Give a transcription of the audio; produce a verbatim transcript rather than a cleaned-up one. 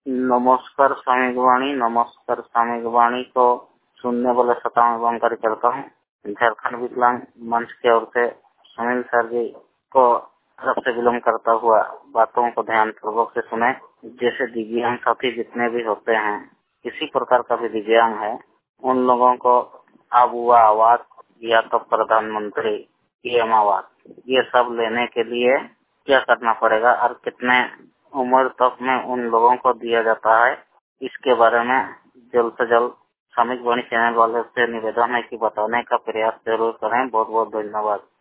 नमस्कार सामयिक वाणी। नमस्कार सामयिक वाणी को सुनने वाले श्रोताओं एवं कार्यकर्ता हूँ। झारखंड विकलांग मंच की ओर से सुनील सर जी को तरफ से विलम्ब करता हुआ बातों को ध्यान पूर्वक से सुने। जैसे दिव्यांग साथी जितने भी होते हैं, किसी प्रकार का भी दिव्यांग है, उन लोगों को आबुआ आवास या तो प्रधानमंत्री पीएम आवास ये सब लेने के लिए क्या करना पड़ेगा और कितने उम्र तक में उन लोगों को दिया जाता है, इसके बारे में जल्द से जल्द सामयिक वाणी चैनल वाले से निवेदन है कि बताने का प्रयास जरूर करें। बहुत बहुत धन्यवाद।